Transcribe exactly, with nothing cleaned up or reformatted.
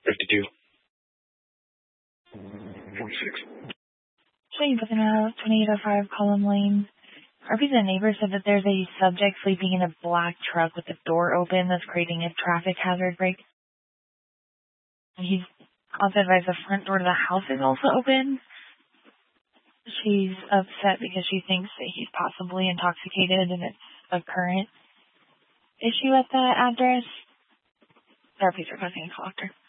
fifty-two. forty-six. Shane Buckenhouse, twenty-eight oh five Column Lane. Our resident neighbor said that there's a subject sleeping in a black truck with the door open that's creating a traffic hazard break. And he's also advised the front door to the house is also open. She's upset because she thinks that he's possibly intoxicated and it's a current issue at the address. Therapy's requesting a call doctor.